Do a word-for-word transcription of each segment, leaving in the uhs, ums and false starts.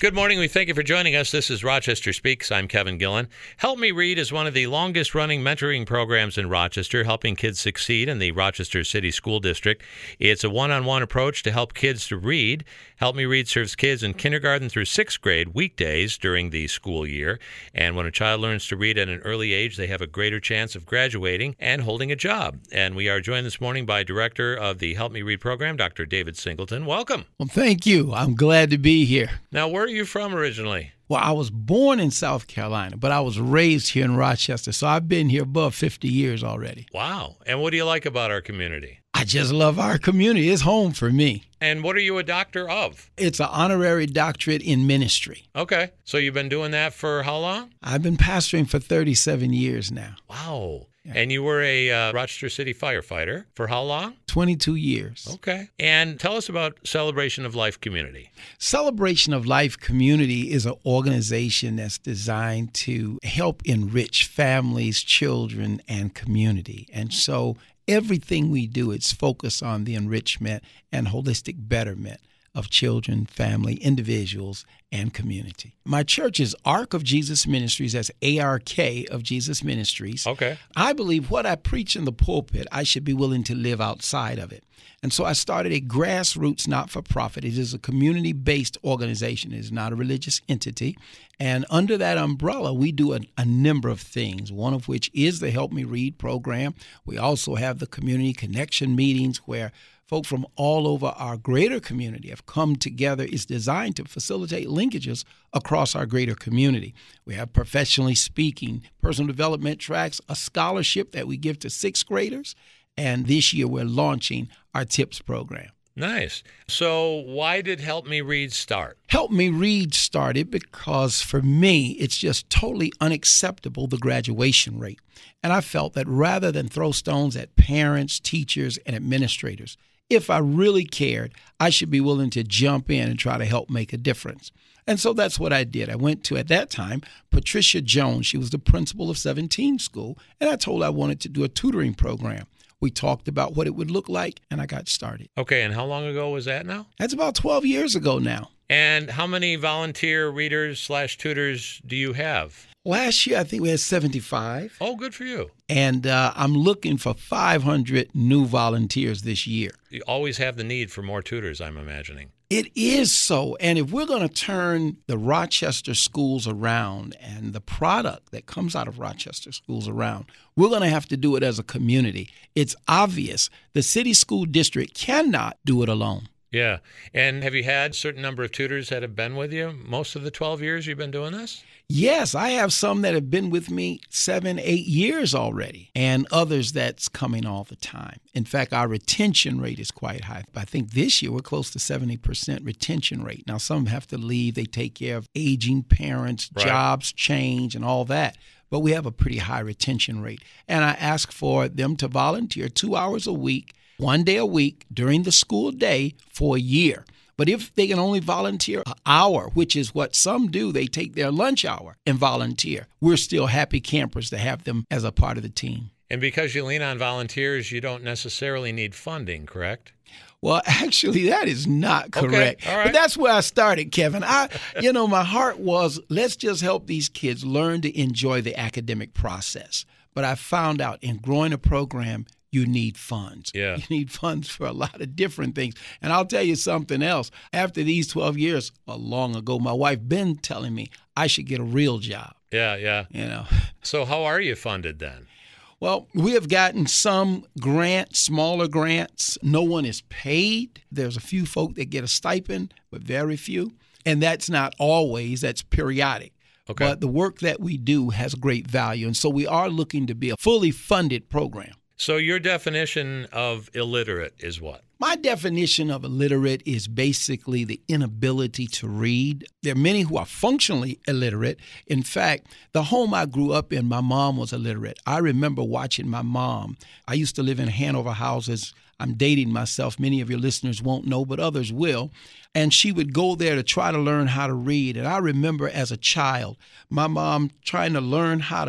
Good morning. We thank you for joining us. This is Rochester Speaks. I'm Kevin Gillen. Help Me Read is one of the longest-running mentoring programs in Rochester, helping kids succeed in the Rochester City School District. It's a one-on-one approach to help kids to read. Help Me Read serves kids in kindergarten through sixth grade weekdays during the school year. And when a child learns to read at an early age, they have a greater chance of graduating and holding a job. And we are joined this morning by Director of the Help Me Read program, Doctor David Singleton. Welcome. Well, thank you. I'm glad to be here. Now, where are you from originally? Well, I was born in South Carolina, but I was raised here in Rochester, so I've been here above fifty years already. Wow. And what do you like about our community? I just love our community. It's home for me. And what are you a doctor of? It's an honorary doctorate in ministry. Okay. So you've been doing that for how long? I've been pastoring for thirty-seven years now. Wow. Yeah. And you were a uh, Rochester City firefighter for how long? twenty-two years. Okay. And tell us about Celebration of Life Community. Celebration of Life Community is an organization that's designed to help enrich families, children, and community. And so everything we do, it's focused on the enrichment and holistic betterment of children, family, individuals, and community. My church is Ark of Jesus Ministries. That's A R K of Jesus Ministries. Okay. I believe what I preach in the pulpit, I should be willing to live outside of it. And so I started a grassroots not-for-profit. It is a community-based organization. It is not a religious entity. And under that umbrella, we do a, a number of things, one of which is the Help Me Read program. We also have the community connection meetings where folk from all over our greater community have come together. It's designed to facilitate linkages across our greater community. We have professionally speaking, personal development tracks, a scholarship that we give to sixth graders, and this year we're launching our TIPS program. Nice. So why did Help Me Read start? Help Me Read started because for me, it's just totally unacceptable, the graduation rate. And I felt that rather than throw stones at parents, teachers, and administrators, if I really cared, I should be willing to jump in and try to help make a difference. And so that's what I did. I went to, at that time, Patricia Jones. She was the principal of seventeen School, and I told her I wanted to do a tutoring program. We talked about what it would look like, and I got started. Okay, and how long ago was that now? That's about twelve years ago now. And how many volunteer readers slash tutors do you have? Last year, I think we had seventy-five. Oh, good for you. And uh, I'm looking for five hundred new volunteers this year. You always have the need for more tutors, I'm imagining. It is so. And if we're going to turn the Rochester schools around and the product that comes out of Rochester schools around, we're going to have to do it as a community. It's obvious the city school district cannot do it alone. Yeah. And have you had a certain number of tutors that have been with you most of the twelve years you've been doing this? Yes, I have some that have been with me seven, eight years already, and others that's coming all the time. In fact, our retention rate is quite high. I think this year we're close to seventy percent retention rate. Now, some have to leave. They take care of aging parents, right. Jobs change, and all that. But we have a pretty high retention rate. And I ask for them to volunteer two hours a week, one day a week during the school day for a year. But if they can only volunteer an hour, which is what some do, they take their lunch hour and volunteer. We're still happy campers to have them as a part of the team. And because you lean on volunteers, you don't necessarily need funding, correct? Well, actually, that is not correct. Okay. All right. But that's where I started, Kevin. I, you know, my heart was, let's just help these kids learn to enjoy the academic process. But I found out in growing a program, you need funds. Yeah. You need funds for a lot of different things. And I'll tell you something else. After these twelve years, well, long ago, my wife been telling me I should get a real job. Yeah, yeah. You know. So how are you funded then? Well, we have gotten some grants, smaller grants. No one is paid. There's a few folk that get a stipend, but very few. And that's not always, that's periodic. Okay. But the work that we do has great value. And so we are looking to be a fully funded program. So your definition of illiterate is what? My definition of illiterate is basically the inability to read. There are many who are functionally illiterate. In fact, the home I grew up in, my mom was illiterate. I remember watching my mom. I used to live in Hanover houses. I'm dating myself. Many of your listeners won't know, but others will. And she would go there to try to learn how to read. And I remember as a child, my mom trying to learn how to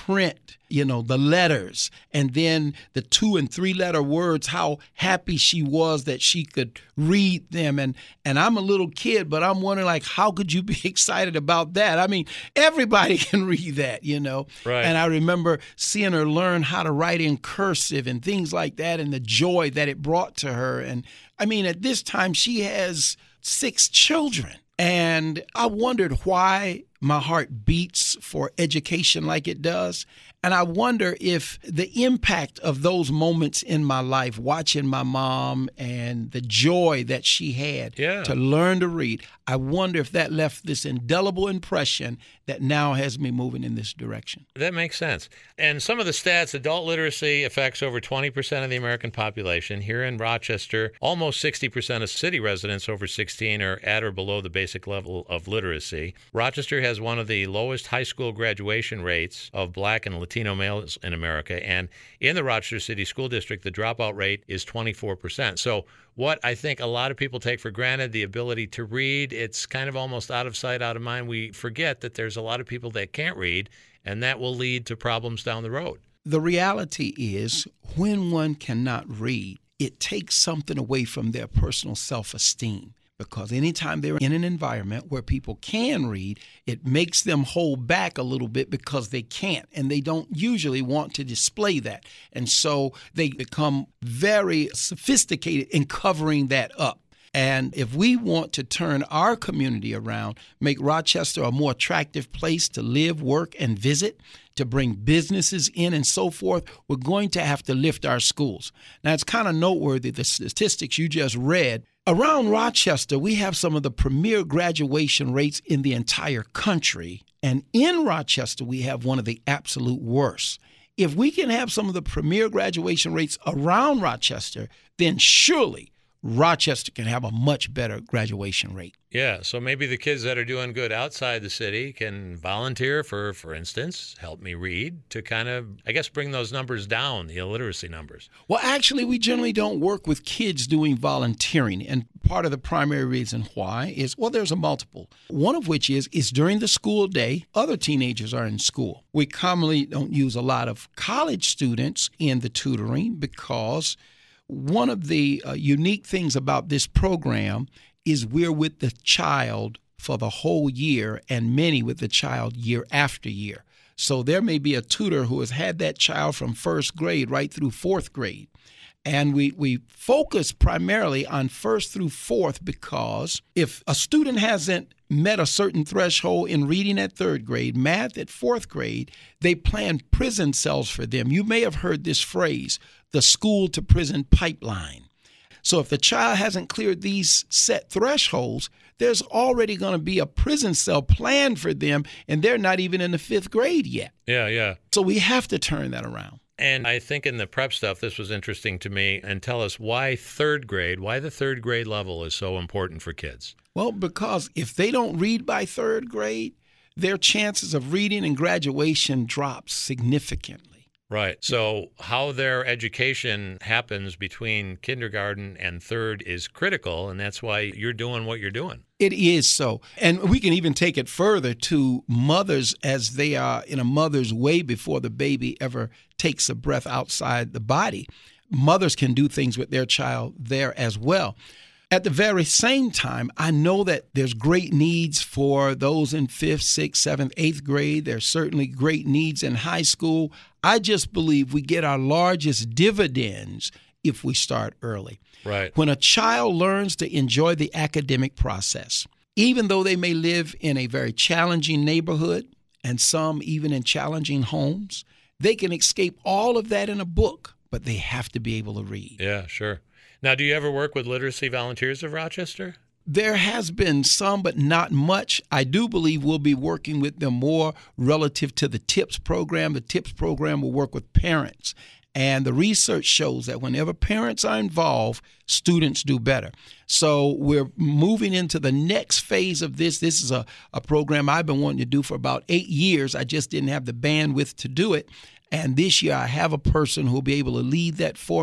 print, you know, the letters, and then the two and three letter words, how happy she was that she could read them. And and I'm a little kid, but I'm wondering, like, how could you be excited about that? I mean, everybody can read that, you know. Right. And I remember seeing her learn how to write in cursive and things like that, and the joy that it brought to her. And I mean, at this time, she has six children. And I wondered why my heart beats for education like it does. And I wonder if the impact of those moments in my life, watching my mom and the joy that she had yeah. to learn to read, I wonder if that left this indelible impression that now has me moving in this direction. That makes sense. And some of the stats, adult literacy affects over twenty percent of the American population. Here in Rochester, almost sixty percent of city residents over sixteen are at or below the basic level of literacy. Rochester has one of the lowest high school graduation rates of Black and Latino males in America. And in the Rochester City School District, the dropout rate is twenty-four percent. So what I think a lot of people take for granted, the ability to read, it's kind of almost out of sight, out of mind. We forget that there's a lot of people that can't read, and that will lead to problems down the road. The reality is, when one cannot read, it takes something away from their personal self-esteem. Because anytime they're in an environment where people can read, it makes them hold back a little bit because they can't, and they don't usually want to display that. And so they become very sophisticated in covering that up. And if we want to turn our community around, make Rochester a more attractive place to live, work, and visit, to bring businesses in and so forth, we're going to have to lift our schools. Now, it's kind of noteworthy, the statistics you just read. Around Rochester, we have some of the premier graduation rates in the entire country. And in Rochester, we have one of the absolute worst. If we can have some of the premier graduation rates around Rochester, then surely Rochester can have a much better graduation rate. Yeah, so maybe the kids that are doing good outside the city can volunteer for, for instance, Help Me Read, to kind of, I guess, bring those numbers down, the illiteracy numbers. Well, actually, we generally don't work with kids doing volunteering. And part of the primary reason why is, well, there's a multiple. One of which is, is during the school day, other teenagers are in school. We commonly don't use a lot of college students in the tutoring because one of the uh, unique things about this program is we're with the child for the whole year, and many with the child year after year. So there may be a tutor who has had that child from first grade right through fourth grade. And we, we focus primarily on first through fourth because if a student hasn't met a certain threshold in reading at third grade, math at fourth grade, they plan prison cells for them. You may have heard this phrase, the school to prison pipeline. So if the child hasn't cleared these set thresholds, there's already going to be a prison cell planned for them, and they're not even in the fifth grade yet. Yeah, yeah. So we have to turn that around. And I think in the prep stuff, this was interesting to me. And tell us why third grade, why the third grade level is so important for kids. Well, because if they don't read by third grade, their chances of reading and graduation drop significantly. Right. So how their education happens between kindergarten and third is critical, and that's why you're doing what you're doing. It is so. And we can even take it further to mothers as they are in a mother's way before the baby ever takes a breath outside the body. Mothers can do things with their child there as well. At the very same time, I know that there's great needs for those in fifth, sixth, seventh, eighth grade. There's certainly great needs in high school. I just believe we get our largest dividends if we start early. Right. When a child learns to enjoy the academic process, even though they may live in a very challenging neighborhood and some even in challenging homes, they can escape all of that in a book, but they have to be able to read. Yeah, sure. Now, do you ever work with Literacy Volunteers of Rochester? There has been some, but not much. I do believe we'll be working with them more relative to the TIPS program. The TIPS program will work with parents. And the research shows that whenever parents are involved, students do better. So we're moving into the next phase of this. This is a, a program I've been wanting to do for about eight years. I just didn't have the bandwidth to do it. And this year I have a person who will be able to lead that for me.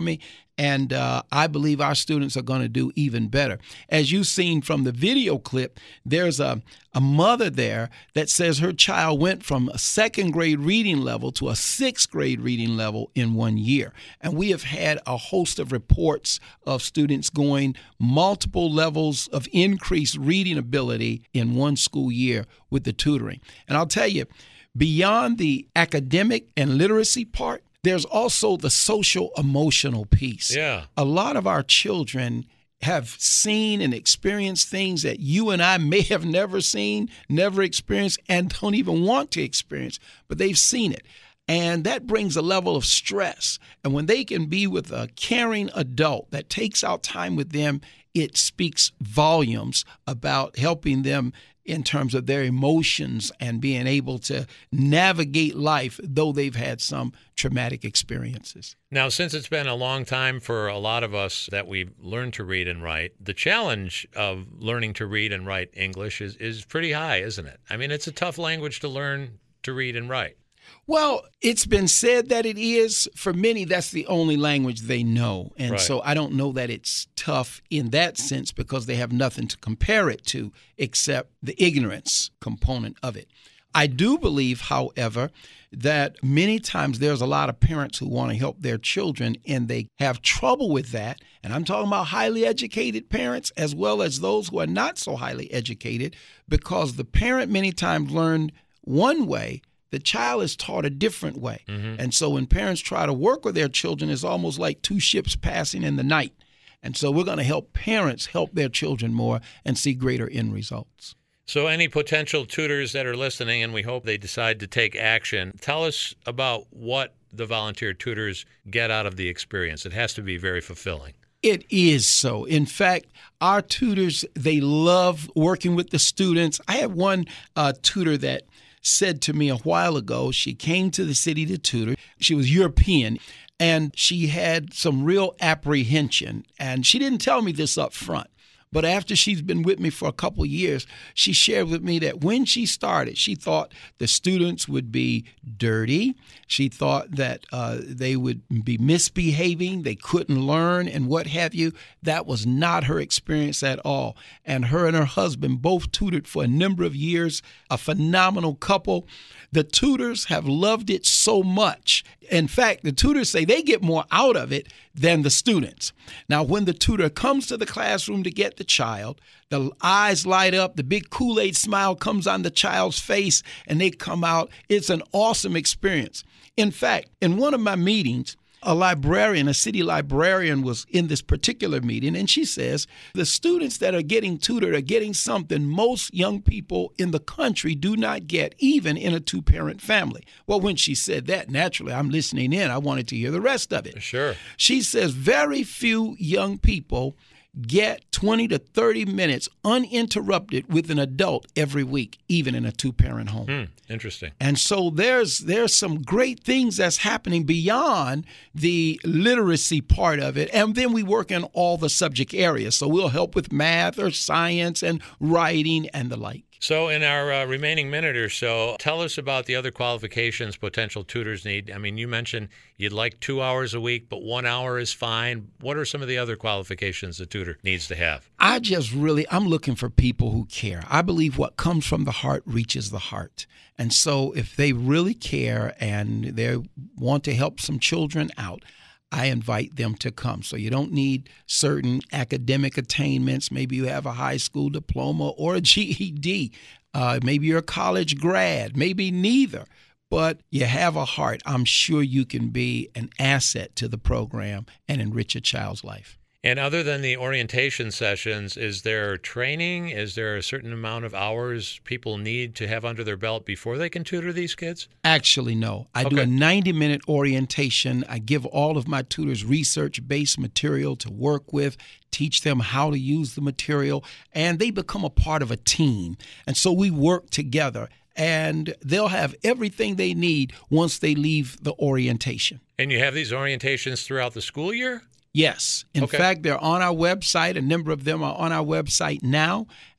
And uh, I believe our students are going to do even better. As you've seen from the video clip, there's a, a mother there that says her child went from a second grade reading level to a sixth grade reading level in one year. And we have had a host of reports of students going multiple levels of increased reading ability in one school year with the tutoring. And I'll tell you, beyond the academic and literacy part, there's also the social emotional piece. Yeah. A lot of our children have seen and experienced things that you and I may have never seen, never experienced, and don't even want to experience, but they've seen it. And that brings a level of stress. And when they can be with a caring adult that takes out time with them, it speaks volumes about helping them in terms of their emotions and being able to navigate life, though they've had some traumatic experiences. Now, since it's been a long time for a lot of us that we've learned to read and write, the challenge of learning to read and write English is, is pretty high, isn't it? I mean, it's a tough language to learn to read and write. Well, it's been said that it is. For many, that's the only language they know. And Right. so I don't know that it's tough in that sense because they have nothing to compare it to except the ignorance component of it. I do believe, however, that many times there's a lot of parents who want to help their children and they have trouble with that. And I'm talking about highly educated parents as well as those who are not so highly educated, because the parent many times learned one way, the child is taught a different way. Mm-hmm. And so when parents try to work with their children, it's almost like two ships passing in the night. And so we're going to help parents help their children more and see greater end results. So any potential tutors that are listening, and we hope they decide to take action, tell us about what the volunteer tutors get out of the experience. It has to be very fulfilling. It is so. In fact, our tutors, they love working with the students. I had one uh, tutor that said to me a while ago, she came to the city to tutor. She was European, and she had some real apprehension. And she didn't tell me this up front. But after she's been with me for a couple of years, she shared with me that when she started, she thought the students would be dirty. She thought that uh, they would be misbehaving, they couldn't learn, and what have you. That was not her experience at all. And her and her husband both tutored for a number of years, a phenomenal couple. The tutors have loved it so much. In fact, the tutors say they get more out of it than the students. Now, when the tutor comes to the classroom to get the child, the eyes light up, the big Kool-Aid smile comes on the child's face, and they come out. It's an awesome experience. In fact, in one of my meetings, a librarian, a city librarian was in this particular meeting, and she says the students that are getting tutored are getting something most young people in the country do not get, even in a two-parent family. Well, when she said that, naturally, I'm listening in. I wanted to hear the rest of it. Sure. She says very few young people get twenty to thirty minutes uninterrupted with an adult every week, even in a two-parent home. Hmm, interesting. And so there's there's some great things that's happening beyond the literacy part of it. And then we work in all the subject areas. So we'll help with math or science and writing and the like. So in our uh, remaining minute or so, tell us about the other qualifications potential tutors need. I mean, you mentioned you'd like two hours a week, but one hour is fine. What are some of the other qualifications a tutor needs to have? I just really, I'm looking for people who care. I believe what comes from the heart reaches the heart. And so if they really care and they want to help some children out, I invite them to come. So you don't need certain academic attainments. Maybe you have a high school diploma or a G E D. Uh, maybe you're a college grad. Maybe neither. But you have a heart. I'm sure you can be an asset to the program and enrich a child's life. And other than the orientation sessions, is there training? Is there a certain amount of hours people need to have under their belt before they can tutor these kids? Actually, no. I Okay. do a ninety-minute orientation. I give all of my tutors research-based material to work with, teach them how to use the material, and they become a part of a team. And so we work together, and they'll have everything they need once they leave the orientation. And you have these orientations throughout the school year? Yes. In Okay. fact, they're on our website. A number of them are on our website now.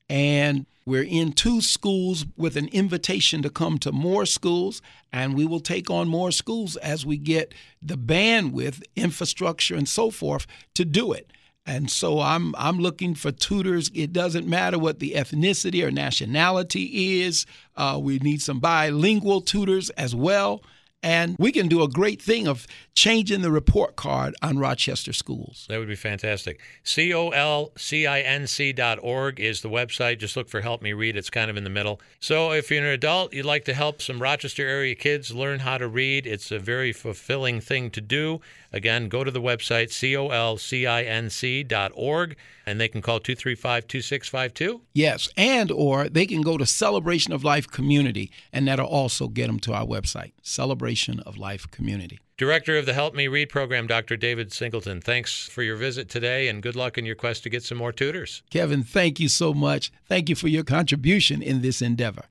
And we're in two schools with an invitation to come to more schools, and we will take on more schools as we get the bandwidth, infrastructure, and so forth to do it. And so I'm I'm looking for tutors. It doesn't matter what the ethnicity or nationality is. Uh, we need some bilingual tutors as well. And we can do a great thing of changing the report card on Rochester schools. That would be fantastic. C O L C I N C dot org is the website. Just look for Help Me Read. It's kind of in the middle. So if you're an adult, you'd like to help some Rochester area kids learn how to read, it's a very fulfilling thing to do. Again, go to the website, C O L C I N C dot org, and they can call two three five, two six five two. Yes, and or they can go to Celebration of Life Community, and that'll also get them to our website, Celebration of Life Community. Director of the Help Me Read program, Doctor David Singleton, thanks for your visit today, and good luck in your quest to get some more tutors. Kevin, thank you so much. Thank you for your contribution in this endeavor.